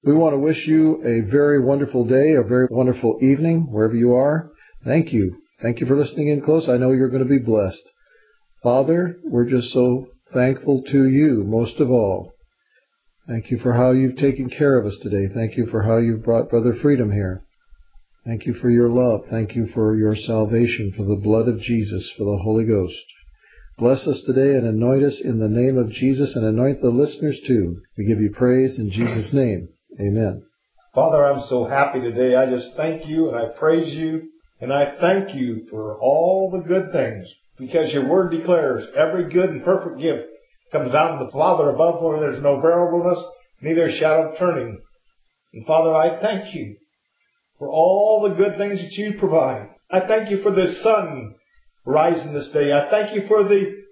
We want to wish you a very wonderful day, a very wonderful evening, wherever you are. Thank you. Thank you for listening in close. I know you're going to be blessed. Father, we're just so thankful to you, most of all. Thank you for how you've taken care of us today. Thank you for how you've brought Brother Freedom here. Thank you for your love. Thank you for your salvation, for the blood of Jesus, for the Holy Ghost. Bless us today and anoint us in the name of Jesus, and anoint the listeners too. We give you praise in Jesus' name. Amen. Father, I'm so happy today. I just thank you and I praise you, and I thank you for all the good things, because your word declares every good and perfect gift comes out of the Father above, where there's no variableness, neither shadow of turning. And Father, I thank you for all the good things that you provide. I thank you for the sun rising this day. I thank you for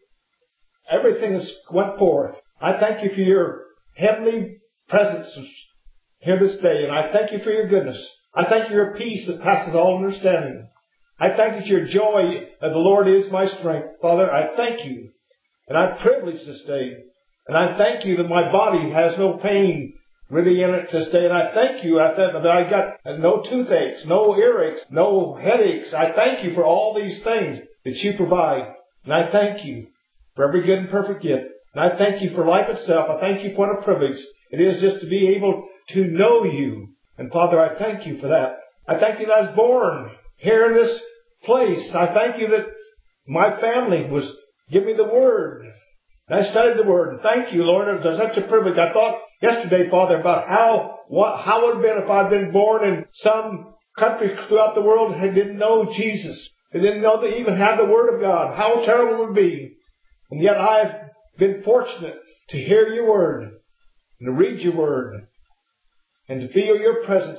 everything that's went forth. I thank you for your heavenly presence here this day, and I thank you for your goodness. I thank you for your peace that passes all understanding. I thank you for your joy, that the Lord is my strength. Father, I thank you, and I'm privileged this day, and I thank you that my body has no pain really in it this day, and I thank you that I got no toothaches, no earaches, no headaches. I thank you for all these things that you provide, and I thank you for every good and perfect gift, and I thank you for life itself. I thank you for what a privilege it is just to be able to know you, and Father, I thank you for that. I thank you that I was born here in this place. I thank you that my family was giving me the Word. And I studied the Word. And thank you, Lord. It was such a privilege. I thought yesterday, Father, about how it would have been if I'd been born in some country throughout the world that didn't know Jesus. They didn't know they even had the Word of God. How terrible it would be. And yet I've been fortunate to hear your Word and to read your Word and to feel your presence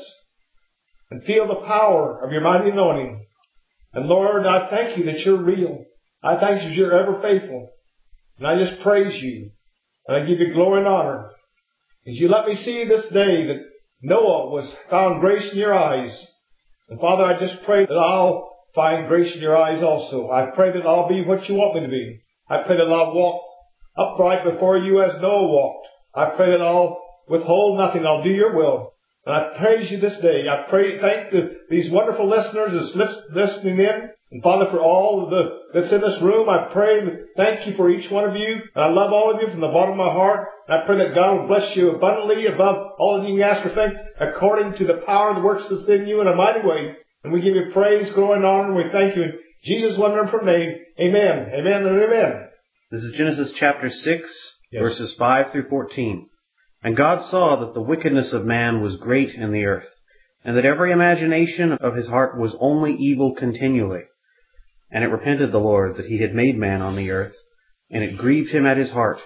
and feel the power of your mighty anointing. And Lord, I thank you that you're real. I thank you that you're ever faithful. And I just praise you. And I give you glory and honor. As you let me see this day that Noah was found grace in your eyes. And Father, I just pray that I'll find grace in your eyes also. I pray that I'll be what you want me to be. I pray that I'll walk upright before you as Noah walked. I pray that I'll withhold nothing. I'll do your will. And I praise you this day. I thank these wonderful listeners that's listening in. And Father, for all that's in this room, I pray and thank you for each one of you. And I love all of you from the bottom of my heart. And I pray that God will bless you abundantly above all that you can ask or think, according to the power that works that's in you in a mighty way. And we give you praise, glory, and honor, and we thank you in Jesus' wonderful name. Amen. Amen and amen. This is Genesis chapter 6, verses 5 through 14. And God saw that the wickedness of man was great in the earth, and that every imagination of his heart was only evil continually. And it repented the Lord that he had made man on the earth, and it grieved him at his heart.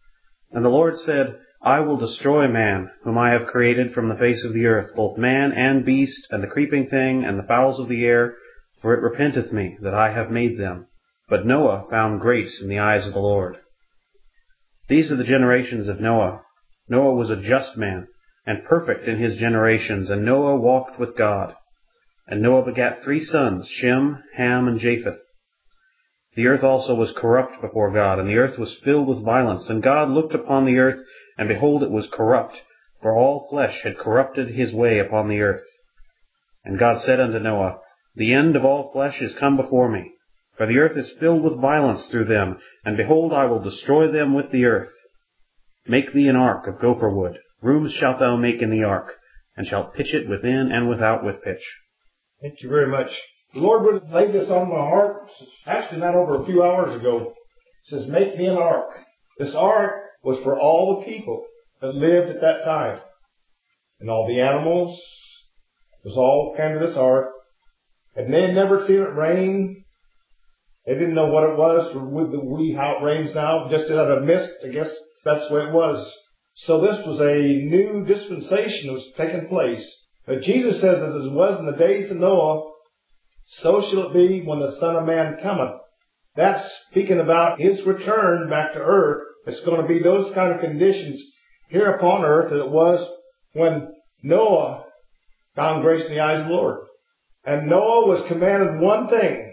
And the Lord said, I will destroy man, whom I have created from the face of the earth, both man and beast, and the creeping thing, and the fowls of the air, for it repenteth me that I have made them. But Noah found grace in the eyes of the Lord. These are the generations of Noah. Noah was a just man, and perfect in his generations, and Noah walked with God. And Noah begat 3 sons, Shem, Ham, and Japheth. The earth also was corrupt before God, and the earth was filled with violence. And God looked upon the earth, and behold, it was corrupt, for all flesh had corrupted his way upon the earth. And God said unto Noah, The end of all flesh is come before me, for the earth is filled with violence through them, and behold, I will destroy them with the earth. Make thee an ark of gopher wood. Rooms shalt thou make in the ark, and shalt pitch it within and without with pitch. Thank you very much. The Lord would have laid this on my heart, actually not over a few hours ago. It says, make me an ark. This ark was for all the people that lived at that time. And all the animals was all came to this ark. And they had never seen it rain. They didn't know what it was, how it rains now, just out of mist. I guess that's the way it was. So this was a new dispensation that was taking place. But Jesus says, as it was in the days of Noah, so shall it be when the Son of Man cometh. That's speaking about his return back to earth. It's going to be those kind of conditions here upon earth that it was when Noah found grace in the eyes of the Lord. And Noah was commanded one thing.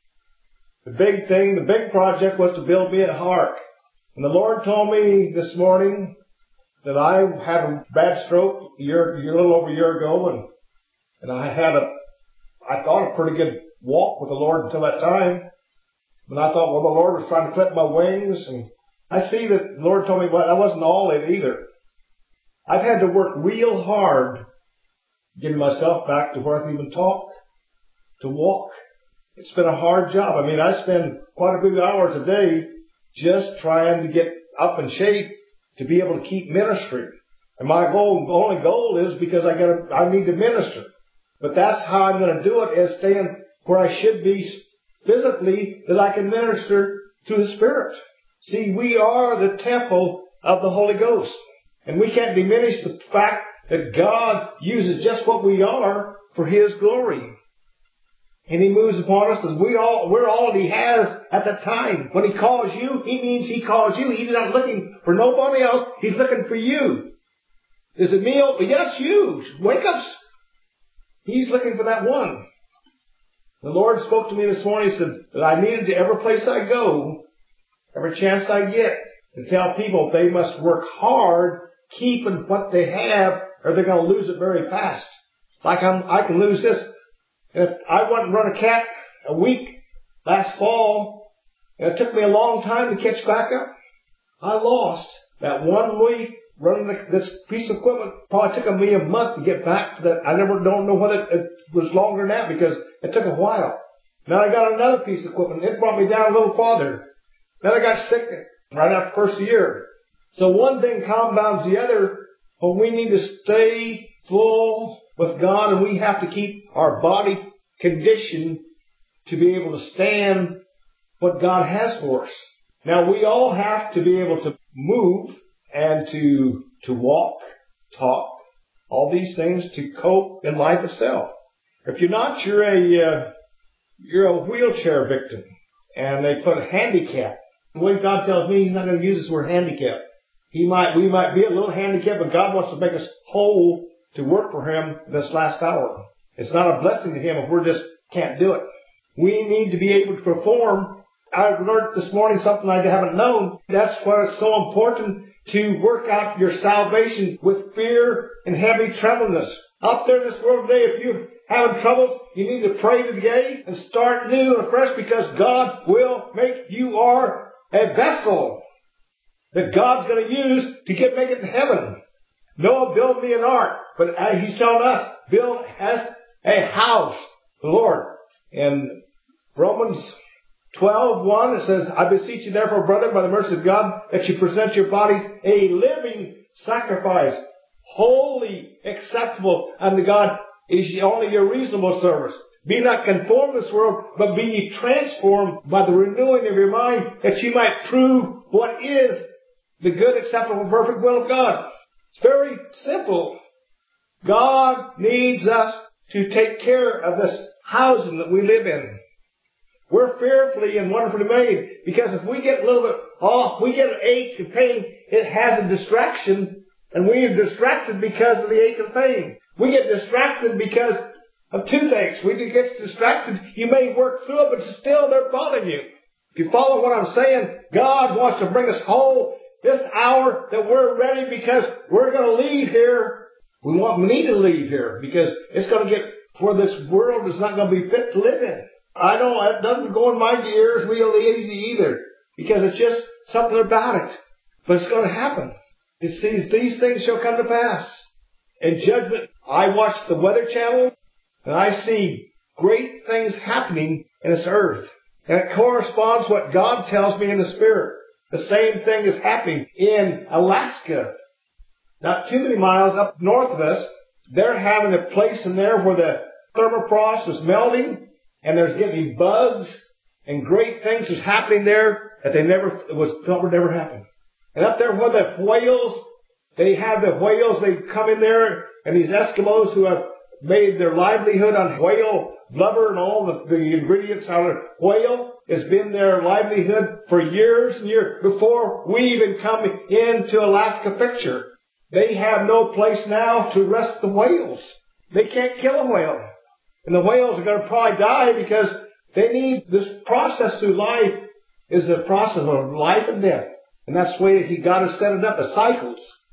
The big thing, the big project was to build me an ark. And the Lord told me this morning that I had a bad stroke a little over a year ago, and I thought a pretty good walk with the Lord until that time. But I thought, well, the Lord was trying to clip my wings, and I see that the Lord told me, well, that wasn't all it either. I've had to work real hard getting myself back to where I can even talk, to walk. It's been a hard job. I mean, I spend quite a few hours a day just trying to get up in shape to be able to keep ministry. And my only goal is because I need to minister. But that's how I'm going to do it, is staying where I should be physically, that I can minister to the Spirit. See, we are the temple of the Holy Ghost. And we can't diminish the fact that God uses just what we are for His glory. And He moves upon us as we're all that He has at that time. When He calls you, He means He calls you. He's not looking for nobody else. He's looking for you. Is it me? Yes, you. Wake up. He's looking for that one. The Lord spoke to me this morning. He said that I needed to, every place I go, every chance I get, to tell people they must work hard keeping what they have, or they're going to lose it very fast. Like I can lose this. If I went and run a cat a week last fall, and it took me a long time to catch back up, I lost that 1 week running this piece of equipment. Probably took me a month to get back to that. I don't know whether it was longer than that, because it took a while. Then I got another piece of equipment. It brought me down a little farther. Then I got sick right after the first year. So one thing compounds the other, but we need to stay full with God, and we have to keep our body conditioned to be able to stand what God has for us. Now, we all have to be able to move and to walk, talk, all these things to cope in life itself. If you're not, you're a wheelchair victim, and they put a handicap. The way God tells me, He's not going to use this word handicap. We might be a little handicapped, but God wants to make us whole to work for Him this last hour. It's not a blessing to Him if we just can't do it. We need to be able to perform. I learned this morning something I haven't known. That's why it's so important to work out your salvation with fear and heavy tremblingness. Out there in this world today, if you're having troubles, you need to pray today and start new and fresh, because God will make you are a vessel that God's going to use to make it to heaven. Noah built me an ark, but He's telling us, build us a house, the Lord. In Romans 12:1, it says, I beseech you therefore, brethren, by the mercy of God, that you present your bodies a living sacrifice, holy, acceptable unto God, is only your reasonable service. Be not conformed to this world, but be ye transformed by the renewing of your mind, that you might prove what is the good, acceptable, and perfect will of God. It's very simple. God needs us to take care of this housing that we live in. We're fearfully and wonderfully made, because if we get a little bit off, we get an ache and pain, it has a distraction, and we are distracted because of the ache and pain. We get distracted because of toothaches. We get distracted. You may work through it, but still they're bothering you. If you follow what I'm saying, God wants to bring us whole this hour, that we're ready, because we're going to leave here. We need to leave here, because it's going to get where this world is not going to be fit to live in. I know it doesn't go in my ears real easy either, because it's just something about it. But it's going to happen. It says these things shall come to pass. In judgment, I watch the Weather Channel, and I see great things happening in this earth. And it corresponds to what God tells me in the Spirit. The same thing is happening in Alaska. Not too many miles up north of us, they're having a place in there where the permafrost is melting, and there's getting bugs, and great things is happening there that thought would never happen. And up there where the whales, they come in there, and these Eskimos who have made their livelihood on whale blubber and all the ingredients out of whale, has been their livelihood for years and years before we even come into Alaska picture. They have no place now to rest the whales. They can't kill a whale. And the whales are going to probably die, because they need this process through life is the process of life and death. And that's the way He got us set it up as cycles.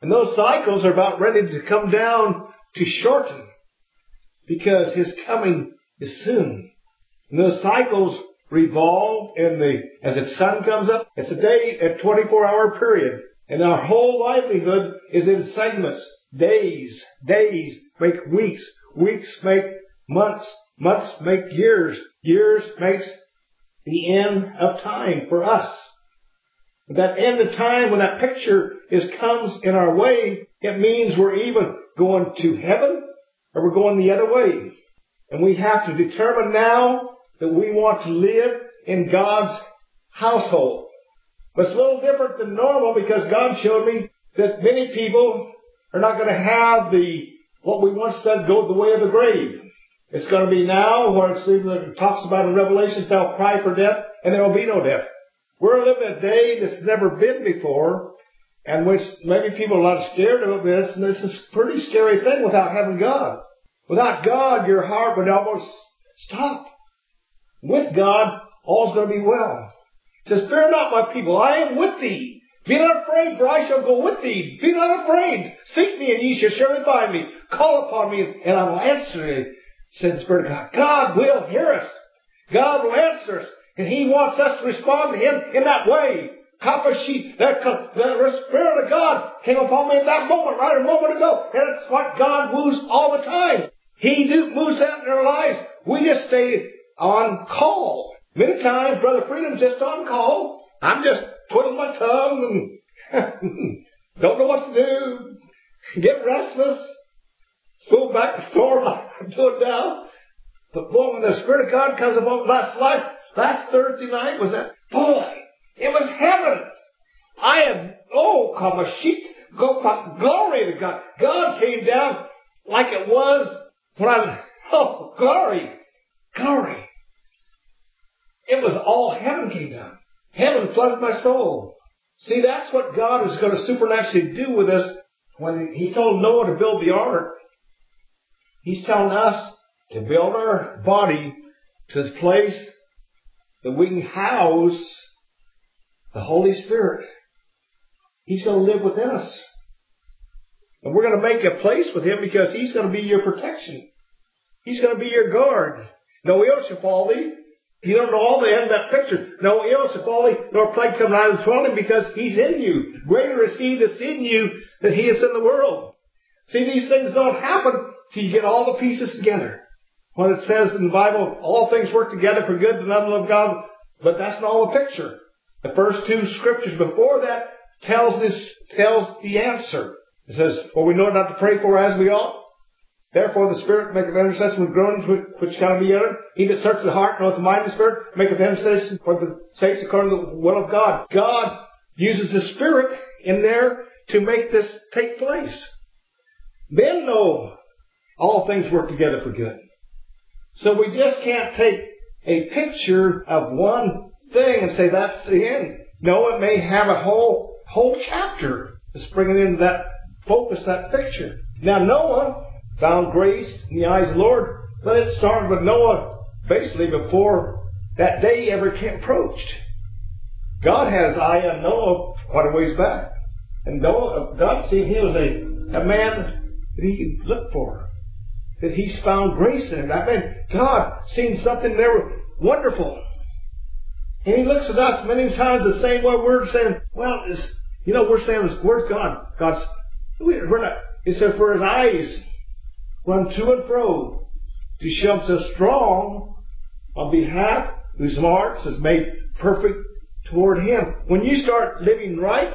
And those cycles are about ready to come down to shorten because His coming is soon. And those cycles revolve as the sun comes up. It's a day, a 24-hour period. And our whole livelihood is in segments. Days make weeks. Weeks make months. Months make years. Years makes the end of time for us. That end of time, when that picture comes in our way, it means we're either going to heaven or we're going the other way. And we have to determine now that we want to live in God's household. But it's a little different than normal because God showed me that many people are not going to have what we once said, go the way of the grave. It's going to be now where it talks about in Revelation, they'll cry for death and there will be no death. We're living a day that's never been before, and which maybe people are not scared of this, and this is a pretty scary thing without having God. Without God, your heart would almost stop. With God, all's going to be well. It says, fear not, my people, I am with thee. Be not afraid, for I shall go with thee. Be not afraid. Seek me, and ye shall surely find me. Call upon me, and I will answer you, said the Spirit of God. God will hear us. God will answer us. And He wants us to respond to Him in that way. The Spirit of God came upon me at that moment, right a moment ago. And it's what God moves all the time. He moves that in our lives. We just stay on call. Many times, Brother Freedom's just on call. I'm just twiddling my tongue and don't know what to do. Get restless. Go back to the store like I'm doing now. But boy, when the Spirit of God comes upon last Thursday night was that, boy, it was heaven. Glory to God. God came down like it was when glory. It was all heaven came down. Heaven flooded my soul. See, that's what God is going to supernaturally do with us. When He told Noah to build the ark, He's telling us to build our body to this place that we can house the Holy Spirit. He's going to live within us. And we're going to make a place with Him because He's going to be your protection. He's going to be your guard. No ill shall fall thee. You don't know all the end of that picture. No ill shall fall thee, nor plague come nigh the dwelling, because He's in you. Greater is He that's in you than he is in the world. See, these things don't happen till you get all the pieces together. When it says in the Bible, all things work together for good to them that love God, but that's not all the picture. The first two scriptures before that tells the answer. It says, for we know not to pray for as we ought. Therefore the Spirit maketh intercession with groanings which cannot be uttered. He that searches the heart knoweth the mind of the Spirit, maketh intercession for the saints according to the will of God. God uses the Spirit in there to make this take place. Then know all things work together for good. So we just can't take a picture of one thing and say that's the end. No, it may have a whole chapter that's bringing in that focus, that picture. Now Noah found grace in the eyes of the Lord, but it started with Noah basically before that day ever approached. God had His eye on Noah quite a ways back. And Noah, God seen him as a man that He could look for. That He's found grace in him. That man, God seen something there wonderful. And He looks at us many times the same way we're saying, well, we're saying, where's God? We're not. He said, for His eyes run to and fro to show Himself strong on behalf whose hearts is made perfect toward Him. When you start living right,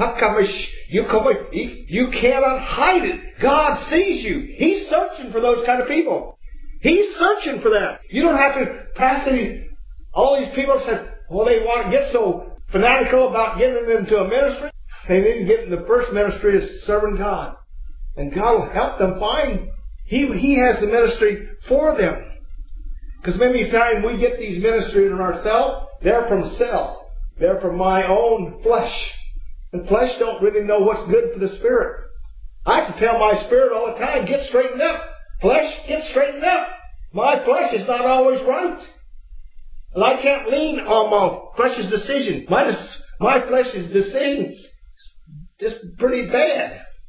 you cannot hide it. God sees you. He's searching for those kind of people. He's searching for that. You don't have to pass all these people say, well, they want to get so fanatical about getting into a ministry. They didn't get in the first ministry as serving God. And God will help them find. He has the ministry for them. Because many times we get these ministries in ourselves, they're from self. They're from my own flesh. And flesh don't really know what's good for the spirit. I have to tell my spirit all the time, get straightened up. Flesh, get straightened up. My flesh is not always right. And I can't lean on my flesh's decision. My flesh's decision is just pretty bad.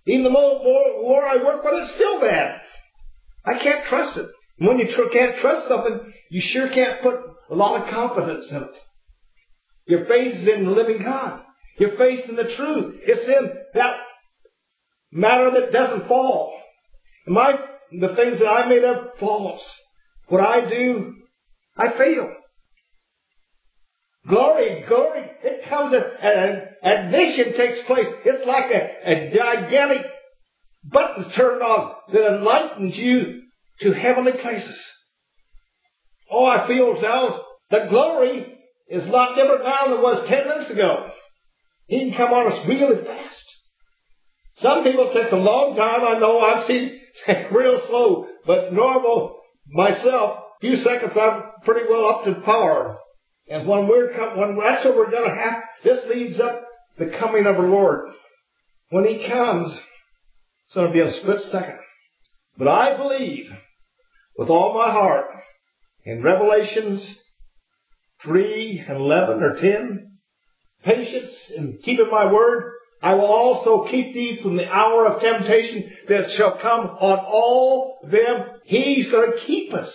Even the more I work with it, it's still bad. I can't trust it. And when you can't trust something, you sure can't put a lot of confidence in it. Your faith is in the living God. Your faith in the truth. It's in that matter that doesn't fall. And the things that I made up falls. What I do, I fail. Glory, it comes, a vision takes place. It's like a gigantic button turned on that enlightens you to heavenly places. Oh, I feel now that glory is a lot different now than it was 10 minutes ago. He can come on us really fast. Some people it takes a long time. I know I've seen it real slow, but normal myself, a few seconds I'm pretty well up to power. And when that's what we're going to have, this leads up the coming of our Lord. When He comes, it's going to be a split second. But I believe with all my heart in Revelations 3 and 11 or 10, patience in keeping my word, I will also keep thee from the hour of temptation that shall come on all them. He's going to keep us.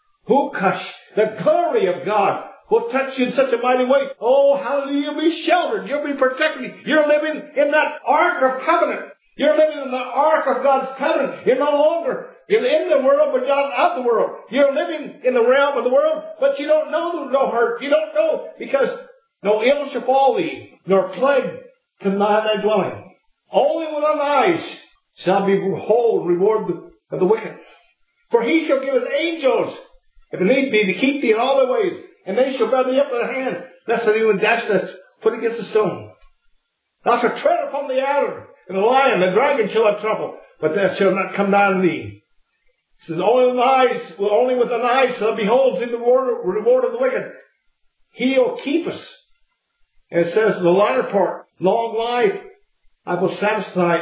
The glory of God will touch you in such a mighty way. Oh, hallelujah, you'll be sheltered. You'll be protected. You're living in that ark of covenant. You're living in the ark of God's covenant. You're in the world, but not out the world. You're living in the realm of the world, but you don't know no hurt. You don't know, because no ill shall fall thee, nor plague come nigh thy dwelling. Only with thine eyes shall behold reward of the wicked. For he shall give his angels, if it need be, to keep thee in all thy ways, and they shall bear thee up in their hands, lest thou even dash thy foot against a stone. Thou shalt tread upon the adder, and the lion, the dragon shall have trouble, but that shall not come nigh thee. It says, only with thine eyes shall behold the reward of the wicked. He'll keep us. And it says in the latter part, long life, I will satisfy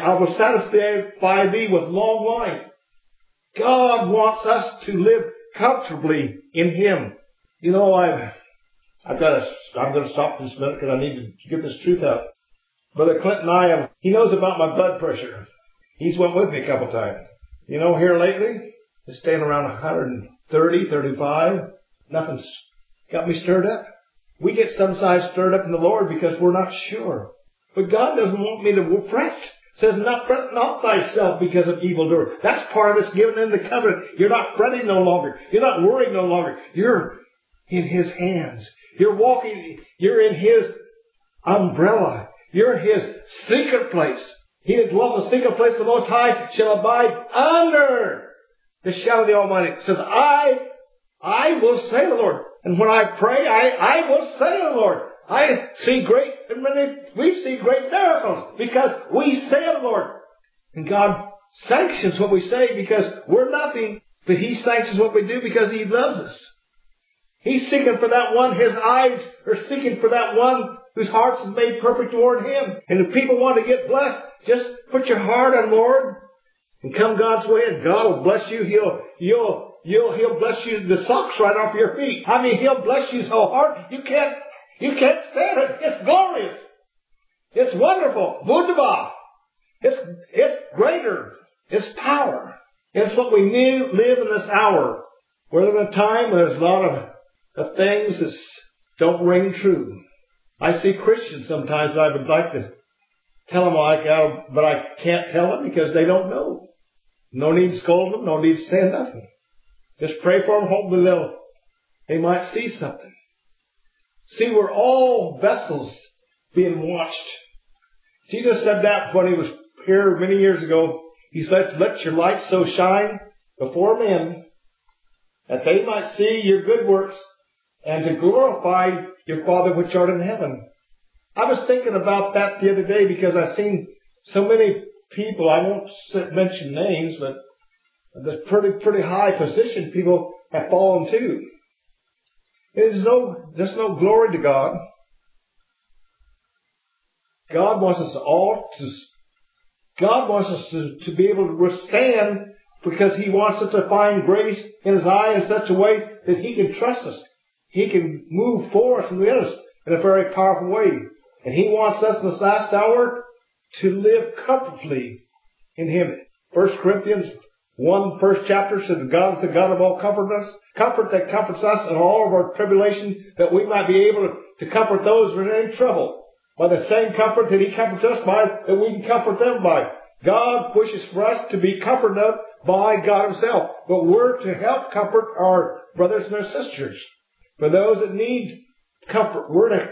thee with long life. God wants us to live comfortably in Him. You know, I'm going to stop this minute because I need to get this truth out. Brother Clinton he knows about my blood pressure. He's went with me a couple times. You know, here lately, it's staying around 130, 35. Nothing's got me stirred up. We get sometimes stirred up in the Lord because we're not sure. But God doesn't want me to fret. It says, not fret not thyself because of evildoer. That's part of us giving in the covenant. You're not fretting no longer. You're not worrying no longer. You're in His hands. You're in His umbrella. You're in His secret place. He that dwelleth in the secret place of the Most High shall abide under the shadow of the Almighty. It says, I will say the Lord. And when I pray, I will say the Lord. We see great miracles because we say the Lord. And God sanctions what we say because we're nothing, but He sanctions what we do because He loves us. He's seeking for that one. His eyes are seeking for that one whose heart is made perfect toward Him. And if people want to get blessed, just put your heart on Lord and come God's way, and God will bless you. He'll bless you the socks right off your feet. I mean, He'll bless you so hard you can't stand it. It's glorious. It's wonderful. Wunderbar. It's greater. It's power. It's what we live in this hour. We're in a time when there's a lot of things that don't ring true. I see Christians sometimes I would like to tell them but I can't tell them because they don't know. No need to scold them. No need to say nothing. Just pray for them. Hopefully they might see something. See, we're all vessels being watched. Jesus said that when He was here many years ago. He said, let your light so shine before men that they might see your good works and to glorify your Father which art in heaven. I was thinking about that the other day because I've seen so many people, I won't mention names, but the pretty high position people have fallen to. There's no glory to God. God wants us to be able to withstand because He wants us to find grace in His eye in such a way that He can trust us. He can move for us and with us in a very powerful way. And He wants us in this last hour to live comfortably in Him. 1 Corinthians 1, first chapter says, God is the God of all comfort that comforts us in all of our tribulation, that we might be able to comfort those who are in trouble. By the same comfort that He comforts us by, that we can comfort them by. God wishes for us to be comforted by God Himself. But we're to help comfort our brothers and our sisters. For those that need comfort,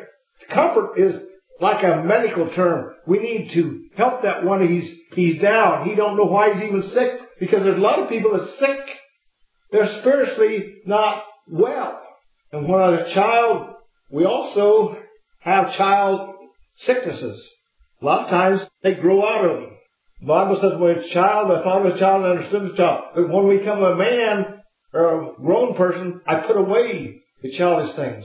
comfort is like a medical term. We need to help that one. He's down. He don't know why he's even sick. Because there's a lot of people that are sick. They're spiritually not well. And when I was a child, we also have child sicknesses. A lot of times they grow out of them. The Bible says when a child, I thought of a child and understood the child. But when we become a man or a grown person, I put away the childish things.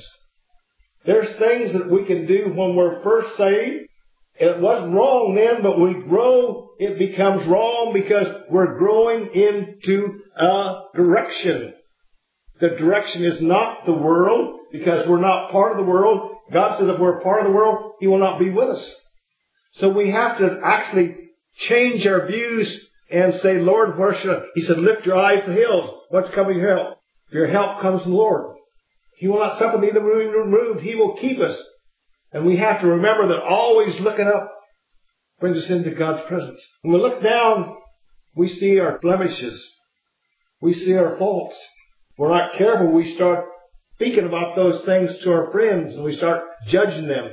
There's things that we can do when we're first saved. It wasn't wrong then, but when we grow, it becomes wrong because we're growing into a direction. The direction is not the world, because we're not part of the world. God says if we're part of the world, He will not be with us. So we have to actually change our views and say, Lord, where should I? He said, lift your eyes to the hills. What's coming your help? Your help comes from the Lord. He will not suffer thee to be removed. He will keep us. And we have to remember that always looking up brings us into God's presence. When we look down, we see our blemishes. We see our faults. If we're not careful, we start speaking about those things to our friends, and we start judging them.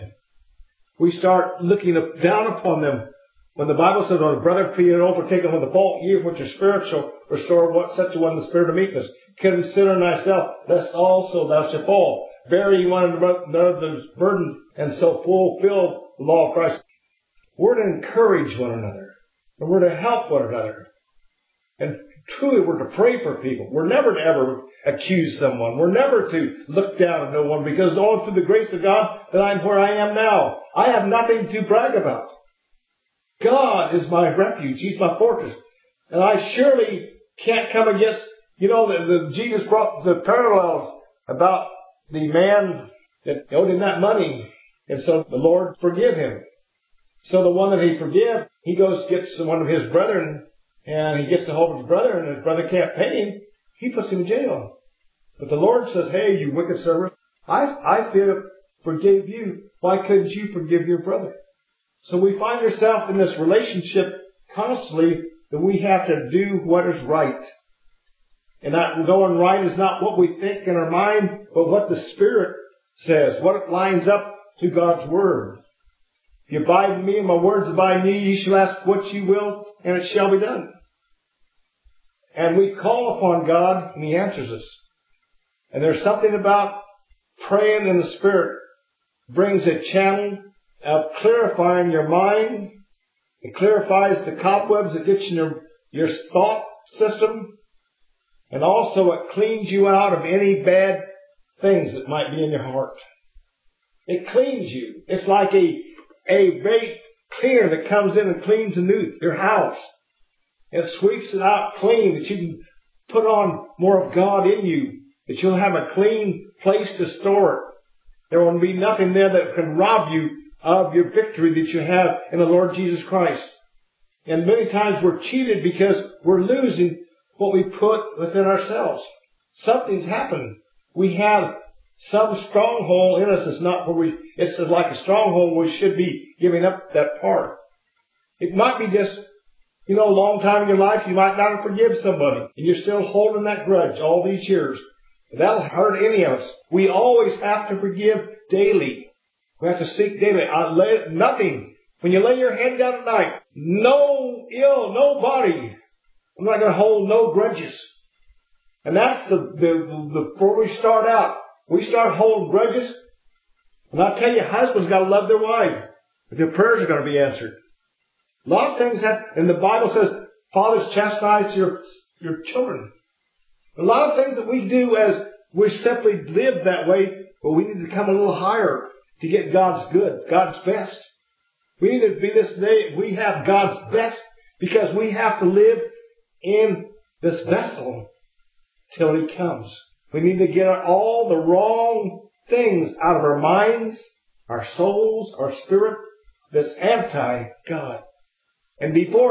We start looking down upon them. When the Bible says, when a brother be overtaken with a fault, ye which are spiritual, restore what such a one the spirit of meekness. Consider thyself, lest also thou shalt fall. Bear one another's burden, and so fulfill the law of Christ. We're to encourage one another. And we're to help one another. And truly we're to pray for people. We're never to ever accuse someone. We're never to look down at no one, because all through the grace of God that I'm where I am now. I have nothing to brag about. God is my refuge. He's my fortress. And I surely can't come against, Jesus brought the parallels about the man that owed him that money. And so the Lord forgive him. So the one that He forgive, he goes, gets one of his brethren, and he gets a hold of his brother, and his brother can't pay him. He puts him in jail. But the Lord says, hey, you wicked servant, I forgave you. Why couldn't you forgive your brother? So we find ourselves in this relationship constantly that we have to do what is right. And that going right is not what we think in our mind, but what the Spirit says, what it lines up to God's Word. If you abide in me and my words abide in you, ye shall ask what ye will, and it shall be done. And we call upon God, and He answers us. And there's something about praying in the Spirit brings a channel of clarifying your mind. It clarifies the cobwebs that get in your thought system. And also it cleans you out of any bad things that might be in your heart. It cleans you. It's like a great cleaner that comes in and cleans your house. It sweeps it out clean, that you can put on more of God in you, that you'll have a clean place to store it. There will be nothing there that can rob you of your victory that you have in the Lord Jesus Christ. And many times we're cheated because we're losing what we put within ourselves. Something's happened. We have some stronghold in us. It's like a stronghold. We should be giving up that part. It might be just, a long time in your life, you might not have forgiven somebody, and you're still holding that grudge all these years. That'll hurt any of us. We always have to forgive daily. We have to seek daily. Nothing. When you lay your head down at night, nobody. I'm not going to hold no grudges. And that's before we start out. We start holding grudges. And I'll tell you, husbands got to love their wife. If your prayers are going to be answered. A lot of things and the Bible says, fathers chastise your children. A lot of things that we do as we simply live that way, but we need to come a little higher to get God's good, God's best. We need to be this day, we have God's best because we have to live in this vessel till He comes. We need to get all the wrong things out of our minds, our souls, our spirit that's anti-God, and divorce it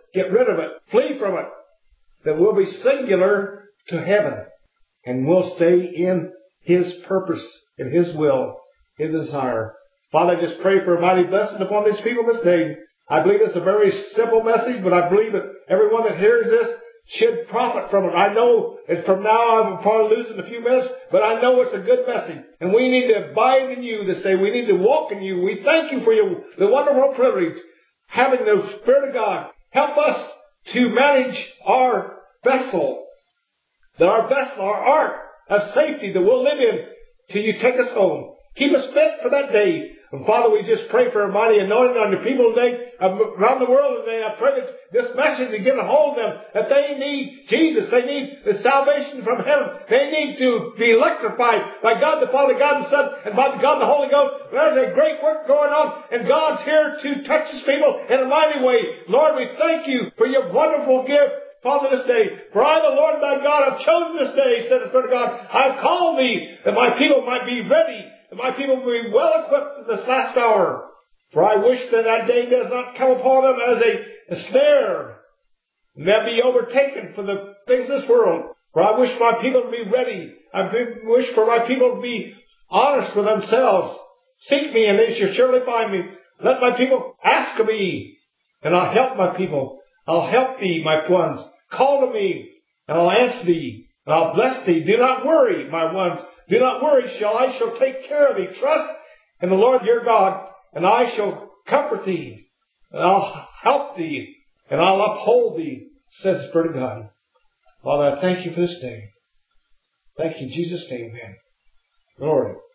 get rid of it, flee from it, that we'll be singular to heaven. And we'll stay in His purpose, in His will, His desire. Father, I just pray for a mighty blessing upon these people this day. I believe it's a very simple message, but I believe that everyone that hears this should profit from it. I know that from now I'm probably losing a few minutes, but I know it's a good message. And we need to abide in You this day. We need to walk in You. We thank You for the wonderful privilege, having the Spirit of God. Help us to manage our vessel, our ark of safety that we'll live in till You take us home. Keep us fit for that day. And Father, we just pray for a mighty anointing on Your people today, around the world today. I pray that this message will get a hold of them, that they need Jesus. They need the salvation from heaven. They need to be electrified by God the Father, God the Son, and by God the Holy Ghost. There's a great work going on, and God's here to touch His people in a mighty way. Lord, we thank You for Your wonderful gift, Father, this day. For I, the Lord thy God, have chosen this day, said the Spirit of God. I have called thee, that my people might be ready, that my people will be well equipped in this last hour. For I wish that that day does not come upon them as a snare, and they'll be overtaken for the things of this world. For I wish my people to be ready. I wish for my people to be honest with themselves. Seek Me, and they shall surely find Me. Let my people ask of Me, and I'll help my people. I'll help thee, my ones. Call to Me, and I'll answer thee, and I'll bless thee. Do not worry, my ones. Do not worry, I shall take care of thee. Trust in the Lord your God, and I shall comfort thee, and I'll help thee, and I'll uphold thee, says the Spirit of God. Father, I thank You for this day. Thank You in Jesus' name, amen. Glory.